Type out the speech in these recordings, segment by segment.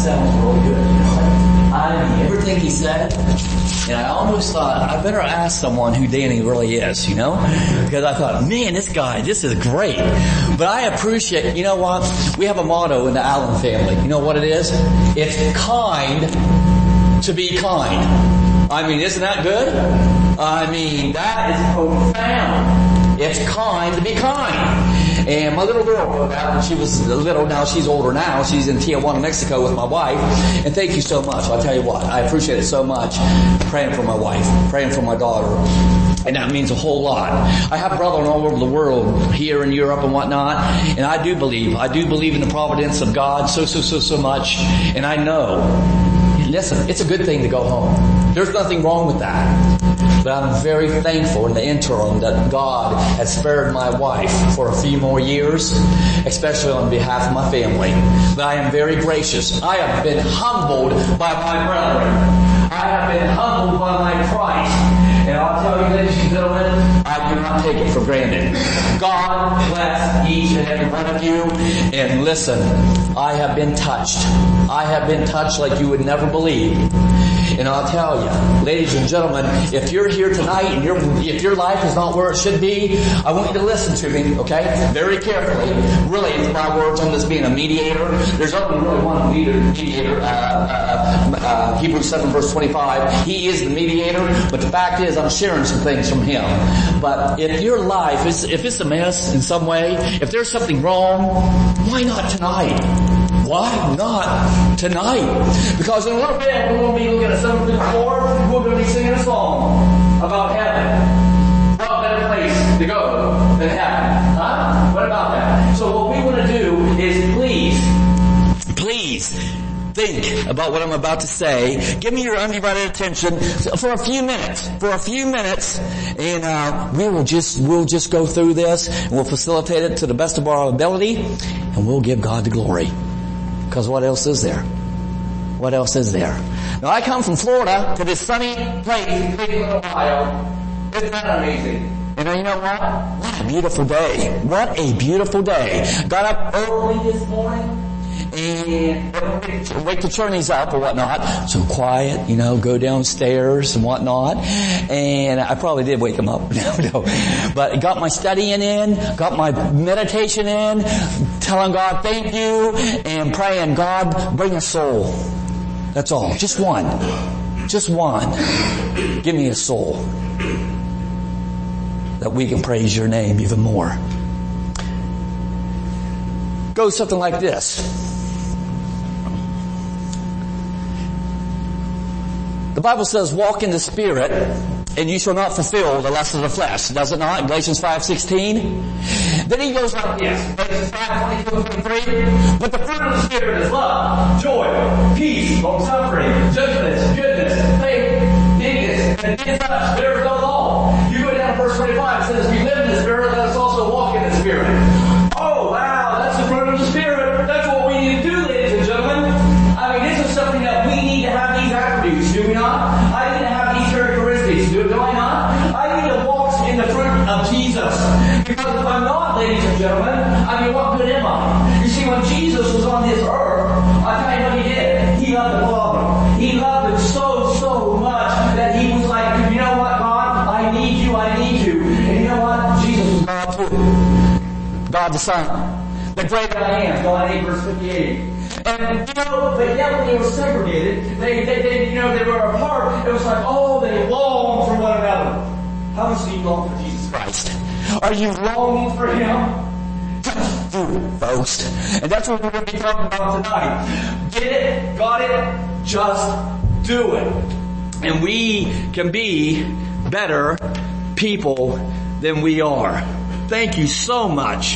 sounds really good. I mean, everything he said, and I almost thought, I better ask someone who Danny really is, because I thought, man, this is great. But I appreciate, you know what? We have a motto in the Allen family. You know what it is? It's kind to be kind. I mean, isn't that good? I mean, that is profound. It's kind to be kind. And my little girl, when she was little, now she's older now. She's in Tijuana, Mexico with my wife. And thank you so much. I'll tell you what, I appreciate it so much. Praying for my wife, praying for my daughter. And that means a whole lot. I have brethren all over the world, here in Europe and whatnot. And I do believe in the providence of God so much. And I know, listen, it's a good thing to go home. There's nothing wrong with that. But I'm very thankful in the interim that God has spared my wife for a few more years, especially on behalf of my family. But I am very gracious. I have been humbled by my brethren. I have been humbled by my Christ. And I'll tell you, ladies and gentlemen, I do not take it for granted. God bless each and every one of you. And listen, I have been touched. I have been touched like you would never believe. And I'll tell you, ladies and gentlemen, if you're here tonight and if your life is not where it should be, I want you to listen to me, okay? Very carefully. Really, it's my words on this being a mediator. There's only really one mediator, Hebrews 7 verse 25. He is the mediator, but the fact is I'm sharing some things from him. But if your life if it's a mess in some way, if there's something wrong, why not tonight? Why not tonight? Because in a little bit we're going to be looking at 7:54. We're going to be singing a song about heaven. What better place to go than heaven? Huh? What about that? So what we want to do is please think about what I'm about to say. Give me your undivided attention for a few minutes. And we'll just go through this and we'll facilitate it to the best of our ability, and we'll give God the glory. Because what else is there? What else is there? Now I come from Florida to this sunny place in Cleveland, Ohio. Isn't that amazing? And you know what? What a beautiful day. What a beautiful day. Got up early this morning and wake the churnies up or whatnot. So quiet, go downstairs and whatnot. And I probably did wake them up. No. But got my studying in, got my meditation in, telling God thank you, and praying, God, bring a soul. That's all. Just one. Give me a soul that we can praise your name even more. Goes something like this. The Bible says, walk in the Spirit, and you shall not fulfill the lust of the flesh. Does it not? Galatians 5:16. Then he goes like this. Galatians 5:22-23. But the fruit of the Spirit is love, joy, peace, long-suffering, gentleness, goodness, faith, meekness, and against such there is no law. You go down to verse 25. It says, we live in the Spirit, let us also walk in the Spirit. Oh, wow, that's the fruit of the Spirit. That's what we need to do, ladies and gentlemen. I mean, this is something that we need to have these attributes, do we not? I need to have these characteristics, do I not? I need to walk in the fruit of Jesus. Because if I'm not, ladies and gentlemen, what good am I? You see, when Jesus was on this earth, I tell you what he did. He loved the Father. He loved him so much that he was like, you know what, God? I need you. And you know what? Jesus was God too. God the Son. The great I am, John 8 verse 58. And, but yet when they were segregated, they were apart, it was like, they longed for one another. How much do you long for Jesus Christ? Are you longing for him? Just do it, folks. And that's what we're going to be talking about tonight. Get it? Got it? Just do it. And we can be better people than we are. Thank you so much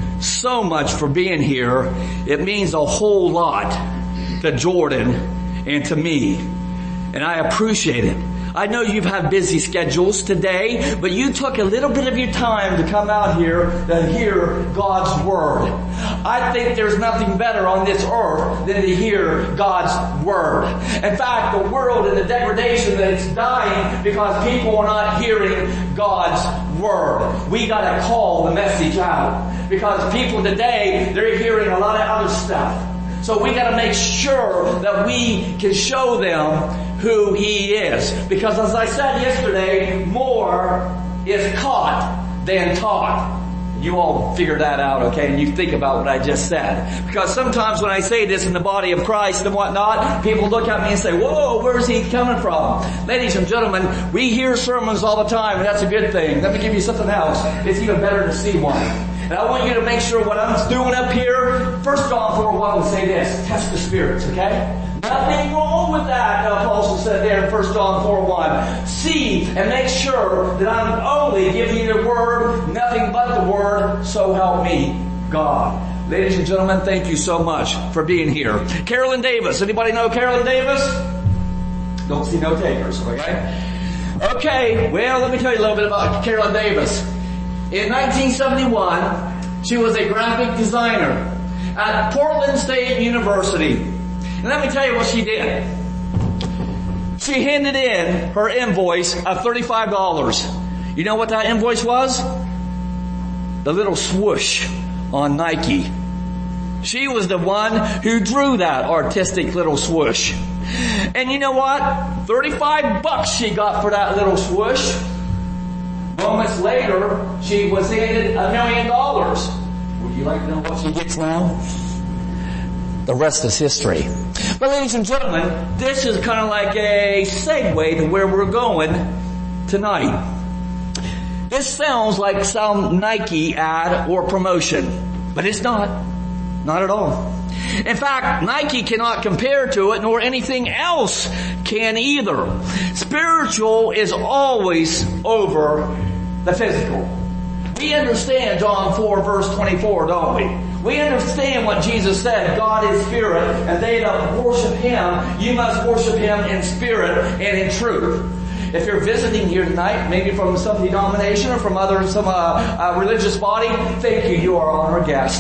for being here. It means a whole lot to Jordan and to me. And I appreciate it. I know you've had busy schedules today, but you took a little bit of your time to come out here to hear God's Word. I think there's nothing better on this earth than to hear God's Word. In fact, the world and the degradation that it's dying because people are not hearing God's Word. We gotta call the message out. Because people today, they're hearing a lot of other stuff. So we got to make sure that we can show them who He is. Because as I said yesterday, more is caught than taught. You all figure that out, okay? And you think about what I just said. Because sometimes when I say this in the body of Christ and whatnot, people look at me and say, whoa, where's he coming from? Ladies and gentlemen, we hear sermons all the time, and that's a good thing. Let me give you something else. It's even better to see one. And I want you to make sure what I'm doing up here, 1 John 4:1 will say this, test the spirits, okay? Nothing wrong with that, the apostle said there in 1 John 4:1. See and make sure that I'm only giving you the word, nothing but the word, so help me God. Ladies and gentlemen, thank you so much for being here. Carolyn Davis. Anybody know Carolyn Davis? Don't see no takers, okay? Okay, well, let me tell you a little bit about Carolyn Davis. In 1971, she was a graphic designer at Portland State University. And let me tell you what she did. She handed in her invoice of $35. You know what that invoice was? The little swoosh on Nike. She was the one who drew that artistic little swoosh. And you know what? $35 she got for that little swoosh. Moments later, she was handed $1 million. Would you like to know what she gets now? The rest is history. But ladies and gentlemen, this is kind of like a segue to where we're going tonight. This sounds like some Nike ad or promotion, but it's not. Not at all. In fact, Nike cannot compare to it, nor anything else can either. Spiritual is always over the physical. We understand John 4 verse 24, don't we? We understand what Jesus said, God is spirit, and they that worship Him, you must worship Him in spirit and in truth. If you're visiting here tonight, maybe from some denomination or from some religious body, thank you, you are our guest.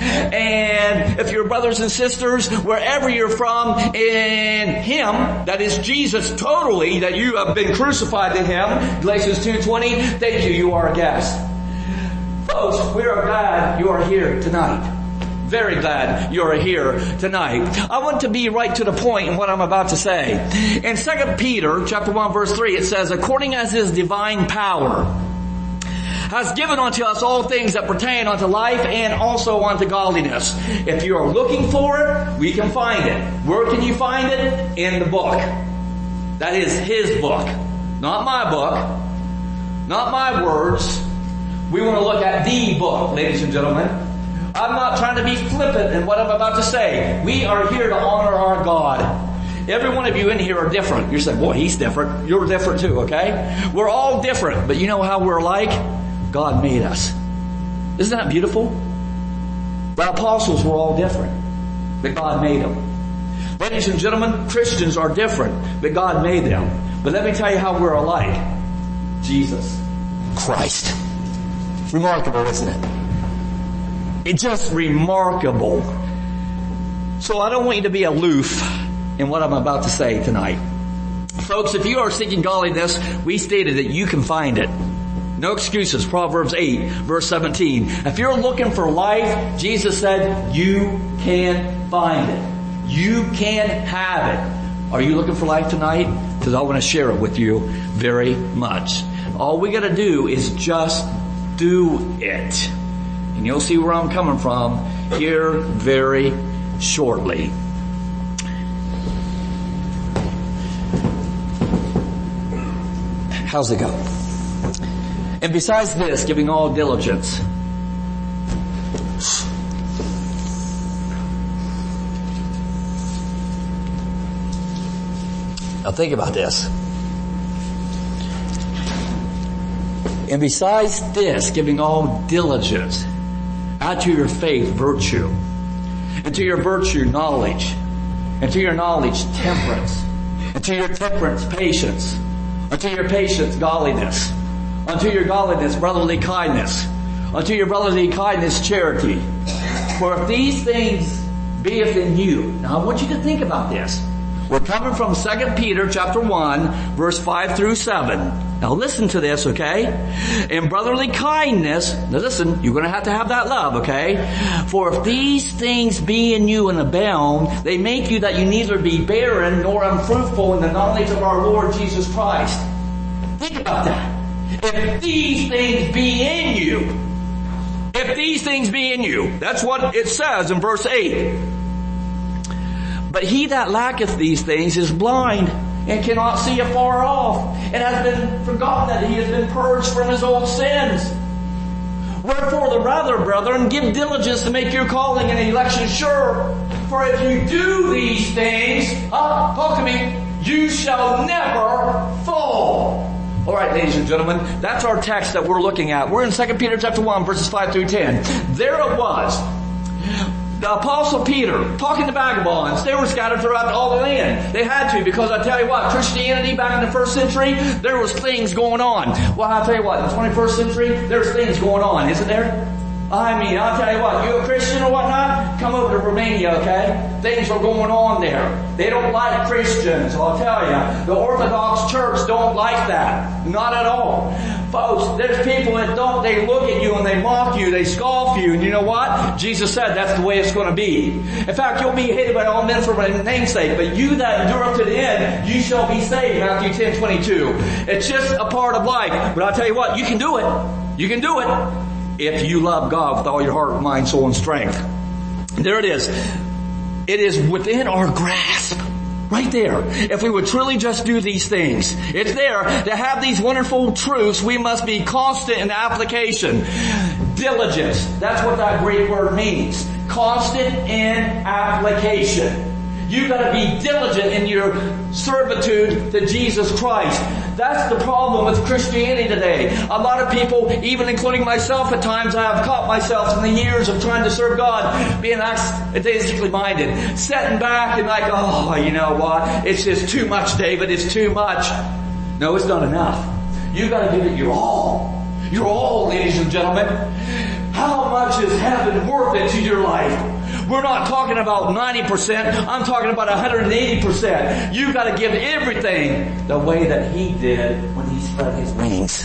And if you're brothers and sisters, wherever you're from, in Him, that is Jesus totally, that you have been crucified to Him, Galatians 2:20, thank you, you are a guest. Folks, we are glad you are here tonight. Very glad you're here tonight. I want to be right to the point in what I'm about to say. In 2 Peter chapter 1 verse 3, it says, according as His divine power has given unto us all things that pertain unto life and also unto godliness. If you are looking for it, we can find it. Where can you find it? In the book. That is His book. Not my book. Not my words. We want to look at the book, ladies and gentlemen. I'm not trying to be flippant in what I'm about to say. We are here to honor our God. Every one of you in here are different. You're saying, boy, he's different. You're different too, okay? We're all different. But you know how we're like? God made us. Isn't that beautiful? The apostles were all different, but God made them. Ladies and gentlemen, Christians are different, but God made them. But let me tell you how we're alike. Jesus Christ. Remarkable, isn't it? It's just remarkable. So I don't want you to be aloof in what I'm about to say tonight. Folks, if you are seeking godliness, we stated that you can find it. No excuses. Proverbs 8, verse 17. If you're looking for life, Jesus said, you can find it. You can have it. Are you looking for life tonight? Because I want to share it with you very much. All we got to do is just do it. And you'll see where I'm coming from here very shortly. How's it go? And besides this, giving all diligence. Now think about this. And besides this, giving all diligence, add to your faith virtue, and to your virtue knowledge, and to your knowledge temperance, and to your temperance patience, unto your patience godliness, unto your godliness brotherly kindness, unto your brotherly kindness charity. For if these things beeth in you, now I want you to think about this. We're coming from 2 Peter chapter 1, verse 5 through 7. Now listen to this, okay? In brotherly kindness, now listen, you're going to have that love, okay? For if these things be in you and abound, they make you that you neither be barren nor unfruitful in the knowledge of our Lord Jesus Christ. Think about that. If these things be in you, if these things be in you, that's what it says in verse 8. But he that lacketh these things is blind and cannot see afar off, and has been forgotten that he has been purged from his old sins. Wherefore the rather, brethren, give diligence to make your calling and election sure. For if you do these things, talk to me, you shall never fall. Alright, ladies and gentlemen, that's our text that we're looking at. We're in 2 Peter chapter 1, verses 5 through 10. There it was. The Apostle Peter talking to vagabonds. They were scattered throughout all the land. They had to, because I tell you what, Christianity back in the first century, there was things going on. Well, I'll tell you what, in the 21st century, there's things going on, isn't there? I mean, I'll tell you what, you a Christian or whatnot, come over to Romania, okay? Things are going on there. They don't like Christians, I'll tell you. The Orthodox Church don't like that. Not at all. Folks, there's people that don't, they look at you and they mock you, they scoff you, and you know what? Jesus said that's the way it's going to be. In fact, you'll be hated by all men for my name's sake, but you that endure up to the end, you shall be saved, Matthew 10:22. It's just a part of life. But I'll tell you what, you can do it. You can do it. If you love God with all your heart, mind, soul, and strength. There it is. It is within our grasp. Right there. If we would truly just do these things. It's there. To have these wonderful truths, we must be constant in application. Diligence. That's what that Greek word means. Constant in application. You've got to be diligent in your servitude to Jesus Christ. That's the problem with Christianity today. A lot of people, even including myself at times, I have caught myself in the years of trying to serve God, being atheistically minded, sitting back and like, oh, you know what? It's just too much, David. It's too much. No, it's not enough. You've got to give it your all. Your all, ladies and gentlemen. How much is heaven worth it to your life? We're not talking about 90%. I'm talking about 180%. You've got to give everything the way that he did when he spread his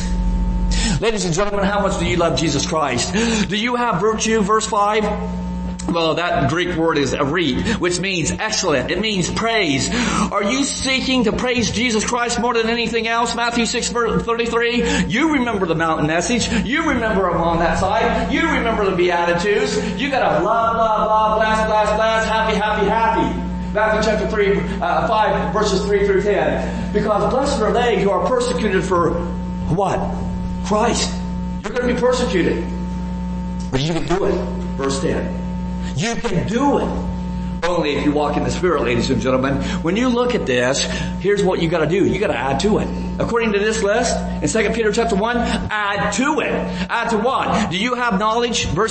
wings. Ladies and gentlemen, how much do you love Jesus Christ? Do you have virtue? Verse 5. Well, that Greek word is arit, which means excellent. It means praise. Are you seeking to praise Jesus Christ more than anything else? Matthew 6:33. You remember the mountain message. You remember him on that side. You remember the Beatitudes. You gotta love, love, love, bless, bless, bless, happy, happy, happy. Matthew chapter 5, verses 3 through 10. Because blessed are they who are persecuted for what? Christ. You're going to be persecuted. But you can do it. Verse 10. You can do it. Only if you walk in the Spirit, ladies and gentlemen. When you look at this, here's what you gotta do. You gotta add to it. According to this list, in 2 Peter chapter 1, add to it. Add to what? Do you have knowledge? Verse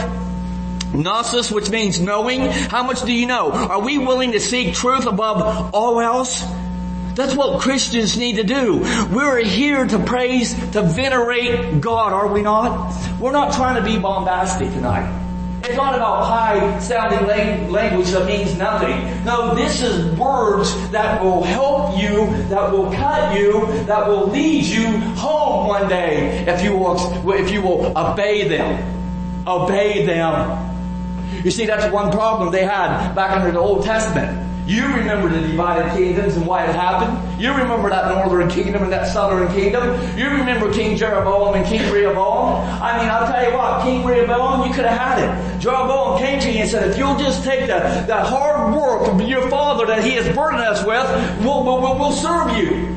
5. Gnosis, which means knowing. How much do you know? Are we willing to seek truth above all else? That's what Christians need to do. We're here to praise, to venerate God, are we not? We're not trying to be bombastic tonight. It's not about high-sounding language that means nothing. No, this is words that will help you, that will cut you, that will lead you home one day if you will obey them. Obey them. You see, that's one problem they had back under the Old Testament. You remember the divided kingdoms and why it happened. You remember that northern kingdom and that southern kingdom. You remember King Jeroboam and King Rehoboam. I mean, I'll tell you what, King Rehoboam, you could have had it. Jeroboam came to you and said, if you'll just take that hard work of your father that he has burdened us with, we'll serve you.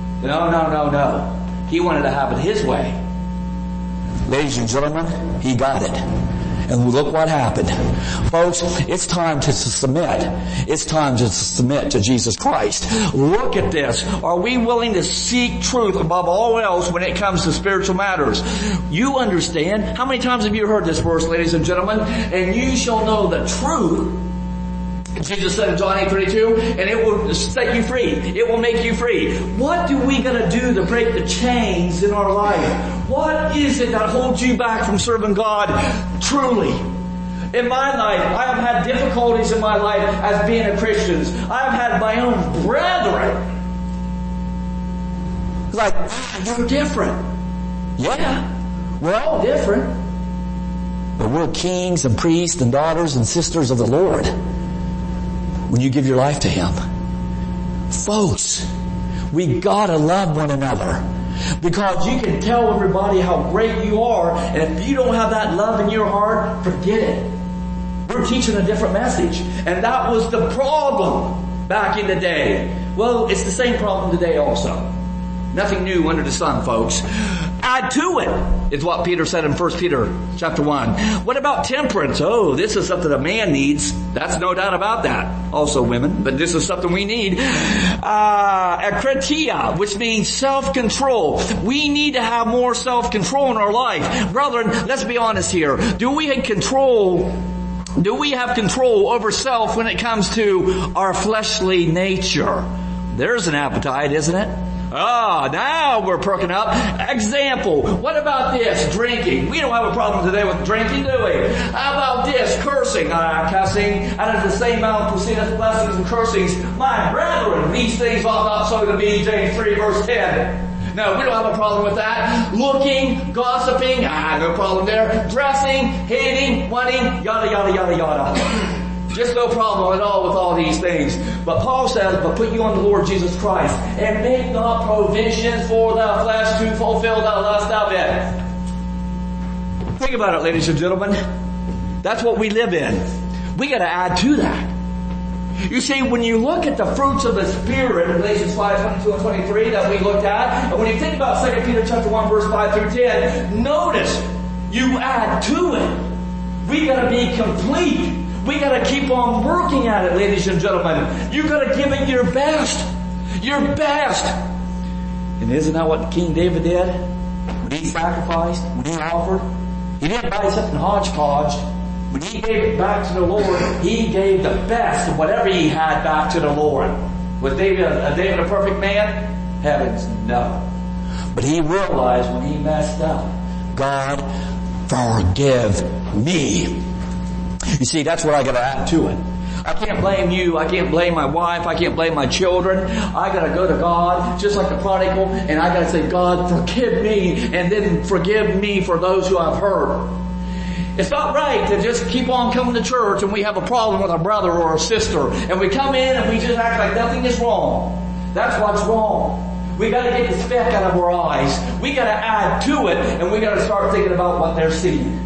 No. He wanted to have it his way. Ladies and gentlemen, he got it. And look what happened. Folks, it's time to submit. It's time to submit to Jesus Christ. Look at this. Are we willing to seek truth above all else when it comes to spiritual matters? You understand. How many times have you heard this verse, ladies and gentlemen? And you shall know the truth. Jesus said in John 8:32, and it will set you free. It will make you free. What do we gotta do to break the chains in our life? What is it that holds you back from serving God truly? In my life, I have had difficulties in my life as being a Christian. I have had my own brethren. Like, you're different. Yeah, we're all different. But we're kings and priests and daughters and sisters of the Lord when you give your life to Him. Folks, we gotta love one another. Because you can tell everybody how great you are, and if you don't have that love in your heart, forget it. We're teaching a different message. And that was the problem back in the day. Well, it's the same problem today also. Nothing new under the sun, folks. Add to it, is what Peter said in 1 Peter chapter 1. What about temperance? Oh, this is something a man needs. That's no doubt about that. Also women, but this is something we need. Akratia, which means self-control. We need to have more self-control in our life. Brethren, let's be honest here. Do we have control over self when it comes to our fleshly nature? There's an appetite, isn't it? Now we're perking up. Example, what about this? Drinking. We don't have a problem today with drinking, do we? How about this? Cursing. Cussing. Out of the same mouth proceedeth blessings and cursings. My brethren, these things ought not so to be. James 3 verse 10. No, we don't have a problem with that. Looking, gossiping, no problem there. Dressing, hating, wanting, yada, yada, yada, yada. Just no problem at all with all these things. But Paul says, but put you on the Lord Jesus Christ and make not provision for the flesh to fulfill the lust of it. Think about it, ladies and gentlemen. That's what we live in. We gotta add to that. You see, when you look at the fruits of the Spirit in Galatians 5, 22 and 23 that we looked at, and when you think about 2 Peter chapter 1 verse 5 through 10, notice you add to it. We gotta be complete. We gotta keep on working at it, ladies and gentlemen. You gotta give it your best. Your best. And isn't that what King David did? When he sacrificed, when he offered, he didn't buy something hodgepodge. When he gave it back to the Lord, he gave the best of whatever he had back to the Lord. Was David a perfect man? Heavens, no. But he realized when he messed up, God, forgive me. You see, that's what I gotta add to it. I can't blame you. I can't blame my wife. I can't blame my children. I gotta go to God, just like the prodigal, and I gotta say, God, forgive me, and then forgive me for those who I've hurt. It's not right to just keep on coming to church and we have a problem with our brother or our sister, and we come in and we just act like nothing is wrong. That's what's wrong. We gotta get the speck out of our eyes. We gotta add to it, and we gotta start thinking about what they're seeing.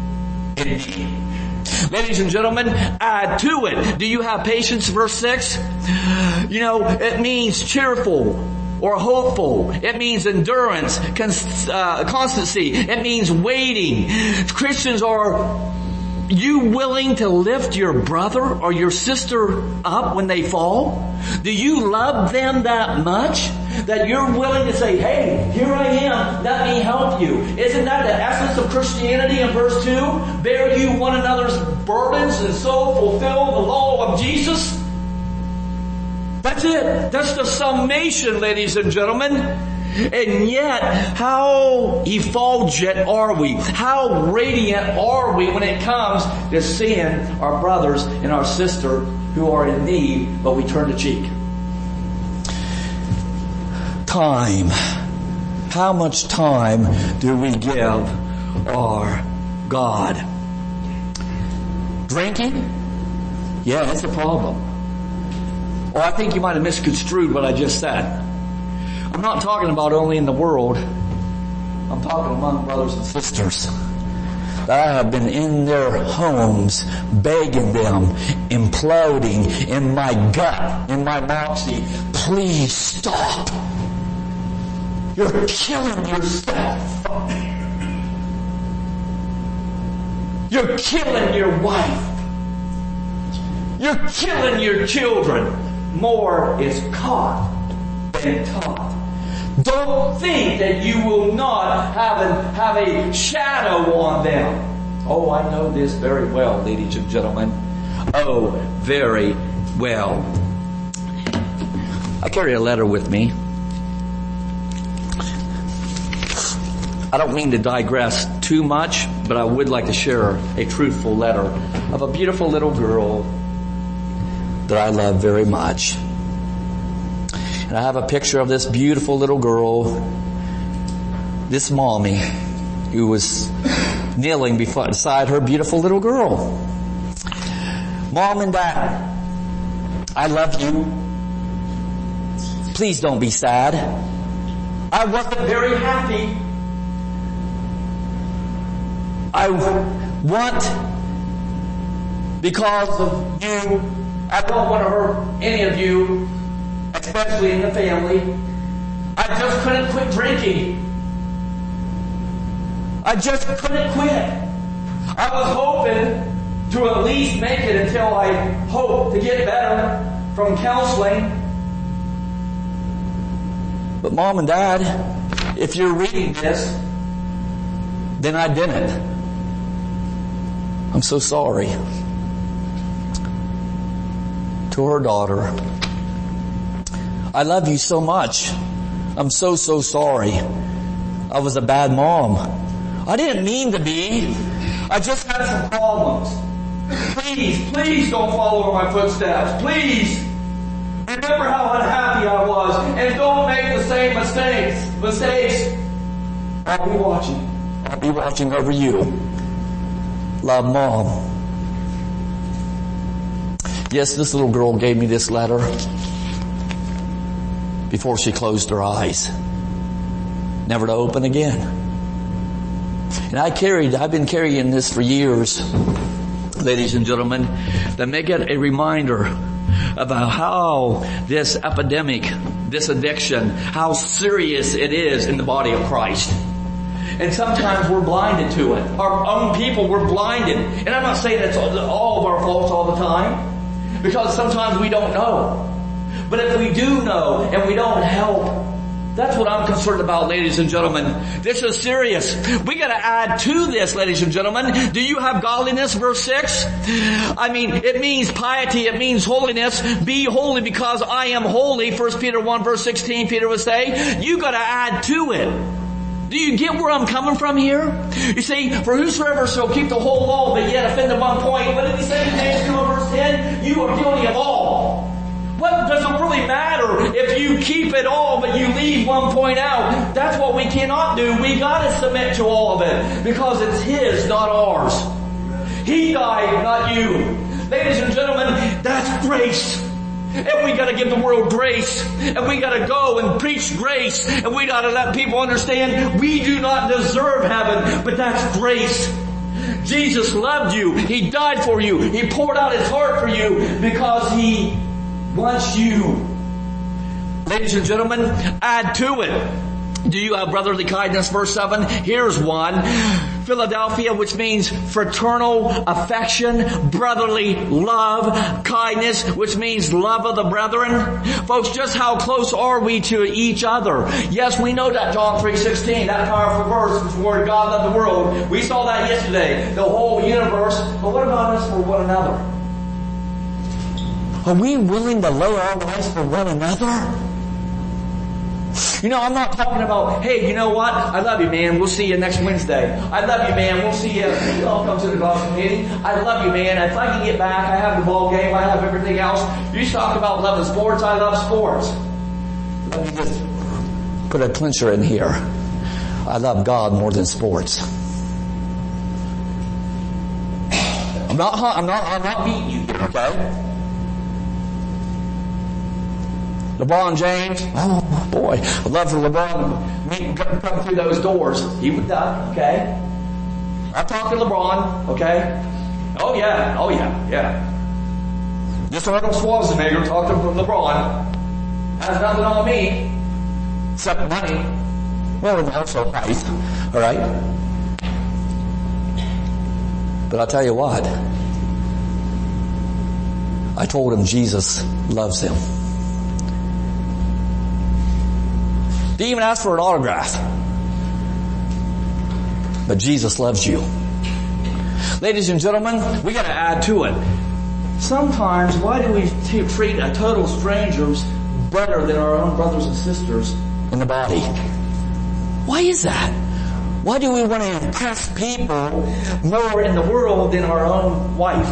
Ladies and gentlemen, add to it. Do you have patience? Verse 6. You know, it means cheerful or hopeful. It means endurance, constancy. It means waiting. Christians, are you willing to lift your brother or your sister up when they fall? Do you love them that much that you're willing to say, hey, here I am, let me help you? Isn't that the essence of Christianity in verse 2? Bear you one another's burdens and so fulfill the law of Jesus? That's it. That's the summation, ladies and gentlemen. And yet, how effulgent are we? How radiant are we when it comes to seeing our brothers and our sister who are in need, but we turn the cheek? Time. How much time do we give our God? Drinking? Yeah, that's a problem. Well, I think you might have misconstrued what I just said. I'm not talking about only in the world. I'm talking among brothers and sisters. I have been in their homes, begging them, imploding in my gut, in my moxie. Please stop. You're killing yourself. You're killing your wife. You're killing your children. More is caught than taught. Don't think that you will not have a shadow on them. Oh, I know this very well, ladies and gentlemen. Oh, very well. I carry a letter with me. I don't mean to digress too much, but I would like to share a truthful letter of a beautiful little girl that I love very much. And I have a picture of this beautiful little girl, this mommy, who was kneeling beside her beautiful little girl. Mom and Dad, I love you. Please don't be sad. I wasn't very happy. I want, because of you, I don't want to hurt any of you, especially in the family. I just couldn't quit drinking. I just couldn't quit. I was hoping to at least make it until I hope to get better from counseling. But Mom and Dad, if you're reading this, then I didn't. I'm so sorry. To her daughter, I love you so much. I'm so sorry. I was a bad mom. I didn't mean to be. I just had some problems. Please don't follow in my footsteps. Please. Remember how unhappy I was, and don't make the same mistakes. I'll be watching over you. Love, Mom. Yes, this little girl gave me this letter before she closed her eyes, never to open again. And I've been carrying this for years, ladies and gentlemen, to make it a reminder about how this epidemic, this addiction, how serious it is in the body of Christ. And sometimes we're blinded to it. Our own people, we're blinded. And I'm not saying it's all of our faults all the time, because sometimes we don't know. But if we do know and we don't help, that's what I'm concerned about, ladies and gentlemen. This is serious. We gotta add to this, ladies and gentlemen. Do you have godliness? Verse 6. I mean, it means piety. It means holiness. Be holy because I am holy. 1 Peter 1 verse 16, Peter would say. You gotta add to it. Do you get where I'm coming from here? You see, for whosoever shall keep the whole law but yet offend at one point. What did he say in James 2 verse 10? You are guilty of all. What does it really matter if you keep it all but you leave one point out? That's what we cannot do. We gotta submit to all of it because it's His, not ours. He died, not you. Ladies and gentlemen, that's grace. And we gotta give the world grace. And we gotta go and preach grace. And we gotta let people understand we do not deserve heaven, but that's grace. Jesus loved you. He died for you. He poured out His heart for you because He wants you. Ladies and gentlemen, add to it. Do you have brotherly kindness? Verse 7. Here's one. Philadelphia, which means fraternal affection, brotherly love, kindness, which means love of the brethren. Folks, just how close are we to each other? Yes, we know that John 3:16, that powerful verse, which the word God loved the world. We saw that yesterday, the whole universe. But what about us for one another? Are we willing to lower our lives for one another? You know, I'm not talking about, hey, you know what? I love you, man. We'll see you next Wednesday. I love you, man. We'll see you. I'll come to the gospel meeting. I love you, man. If I can get back, I have the ball game. I have everything else. You talk about loving sports. I love sports. Let me just put a clincher in here. I love God more than sports. I'm not beating you here, okay? LeBron James, oh boy, I'd love for LeBron to come through those doors. He would die, okay? I talk to LeBron, okay? Oh yeah. Just Arnold Schwarzenegger talked to LeBron. Has nothing on me, except money. Well, and also Christ, alright? But I'll tell you what, I told him Jesus loves him. Didn't even ask for an autograph. But Jesus loves you. Ladies and gentlemen, we gotta add to it. Sometimes, why do we treat a total strangers better than our own brothers and sisters in the body? Why is that? Why do we want to impress people more in the world than our own wife?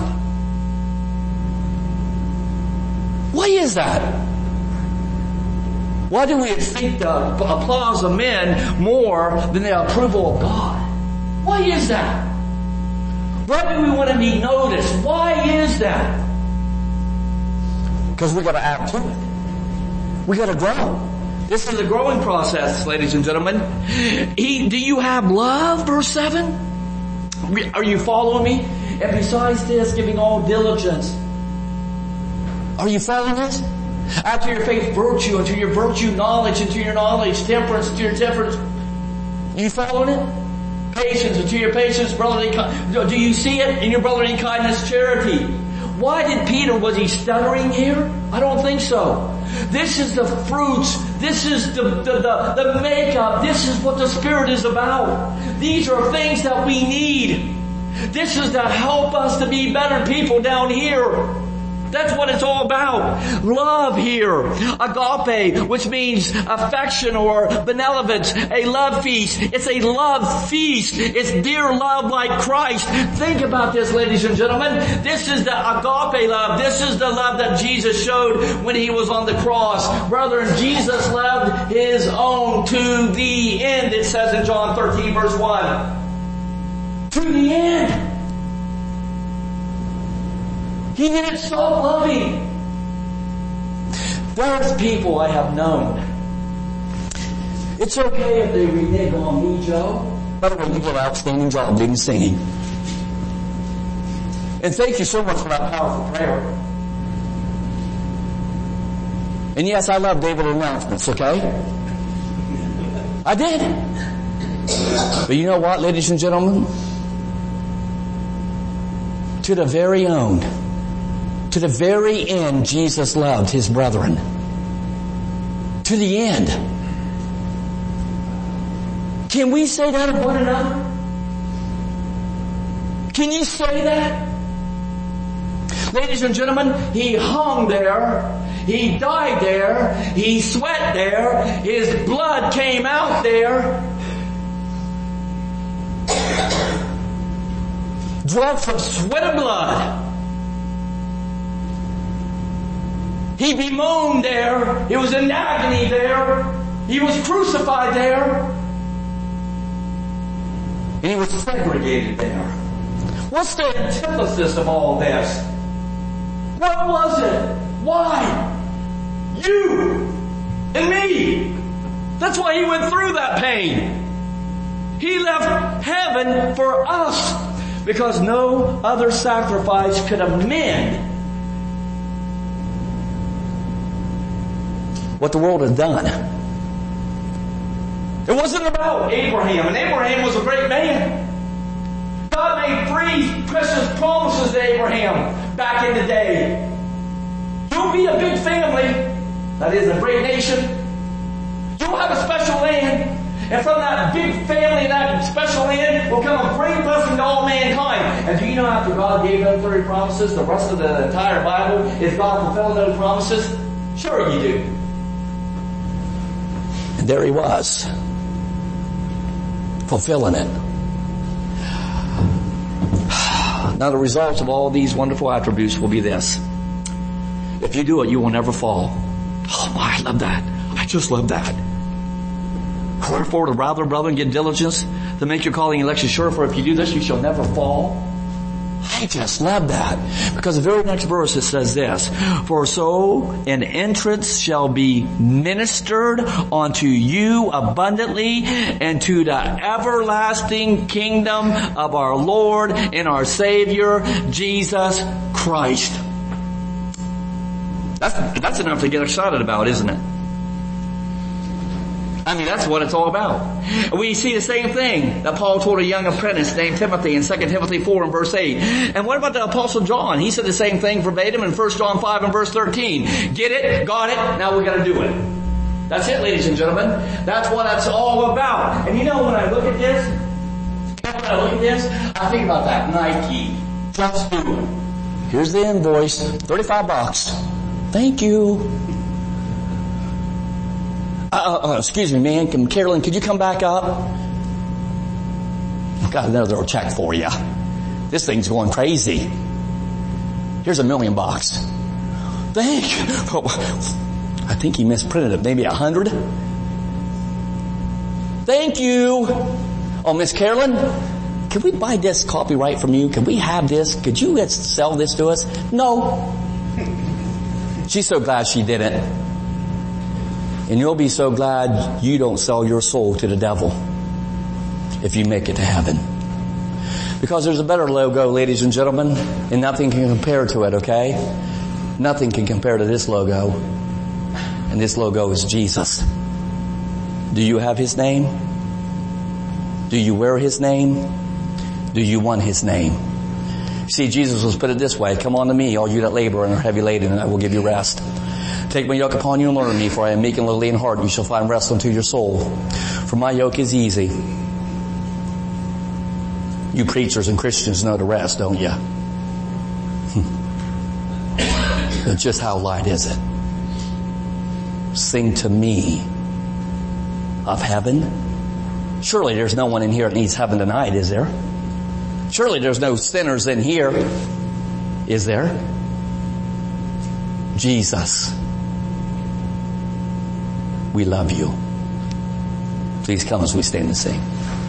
Why is that? Why do we seek the applause of men more than the approval of God? Why is that? Why do we want to be noticed? Why is that? Because we got to add to it. We got to grow. This is a growing process, ladies and gentlemen. Do you have love, verse 7? Are you following me? And besides this, giving all diligence. Are you following this? After your faith, virtue. Unto your virtue, knowledge. Unto your knowledge, temperance. Unto your temperance. Are you following it? Patience. Unto your patience, brotherly kindness. Do you see it in your brotherly kindness? Charity. Why did Peter, was he stuttering here? I don't think so. This is the fruits. This is the makeup. This is what the Spirit is about. These are things that we need. This is to help us to be better people down here. That's what it's all about. Love here. Agape, which means affection or benevolence. A love feast. It's a love feast. It's dear love like Christ. Think about this, ladies and gentlemen. This is the agape love. This is the love that Jesus showed when he was on the cross. Brethren, Jesus loved his own to the end. It says in John 13 verse 1. To the end. He didn't stop loving. There's people I have known. It's okay if they renege on me, Joe. By the way, you did an outstanding job leading singing. And thank you so much for that powerful prayer. And yes, I love David announcements, okay? I did. But you know what, ladies and gentlemen? To the very own. To the very end, Jesus loved his brethren. To the end. Can we say that of one another? Can you say that? Ladies and gentlemen, he hung there. He died there. He sweat there. His blood came out there. Drops of sweat and blood. He bemoaned there. He was in agony there. He was crucified there. And he was segregated there. What's the antithesis of all this? What was it? Why? You and me. That's why he went through that pain. He left heaven for us because no other sacrifice could amend what the world has done. It wasn't about Abraham, and Abraham was a great man. God made 3 precious promises to Abraham back in the day. You'll be a big family, that is a great nation. You'll have a special land, and from that big family, that special land will come a great blessing to all mankind. And do you know after God gave those 3 promises, the rest of the entire Bible, is God fulfilling those promises? Sure you do. And there he was, fulfilling it. Now the result of all these wonderful attributes will be this. If you do it, you will never fall. Oh my, I love that. I just love that. Wherefore, rather, brethren, get diligence to make your calling and election sure, for if you do this, you shall never fall. I just love that. Because the very next verse it says this, for so an entrance shall be ministered unto you abundantly into the everlasting kingdom of our Lord and our Savior, Jesus Christ. That's enough to get excited about, isn't it? I mean, that's what it's all about. We see the same thing that Paul told a young apprentice named Timothy in 2 Timothy 4 and verse 8. And what about the Apostle John? He said the same thing verbatim in 1 John 5 and verse 13. Get it? Got it? Now we gotta do it. That's it, ladies and gentlemen. That's what it's all about. And you know, when I look at this, I think about that Nike. Just do it. Here's the invoice. $35. Thank you. Excuse me, man. Carolyn, could you come back up? Got another little check for you. This thing's going crazy. Here's $1 million. Thank you. Oh, I think he misprinted it. Maybe 100. Thank you. Oh, Miss Carolyn, can we buy this copyright from you? Can we have this? Could you sell this to us? No. She's so glad she didn't. And you'll be so glad you don't sell your soul to the devil if you make it to heaven. Because there's a better logo, ladies and gentlemen, and nothing can compare to it, okay? Nothing can compare to this logo. And this logo is Jesus. Do you have His name? Do you wear His name? Do you want His name? See, Jesus was put it this way: come unto me, all you that labor and are heavy laden, and I will give you rest. Take my yoke upon you and learn of me, for I am meek and lowly in heart, and you shall find rest unto your soul. For my yoke is easy. You preachers and Christians know the rest, don't you? Just how light is it? Sing to me of heaven. Surely there's no one in here that needs heaven tonight, is there? Surely there's no sinners in here, is there? Jesus, we love you. Please come as we stand and sing.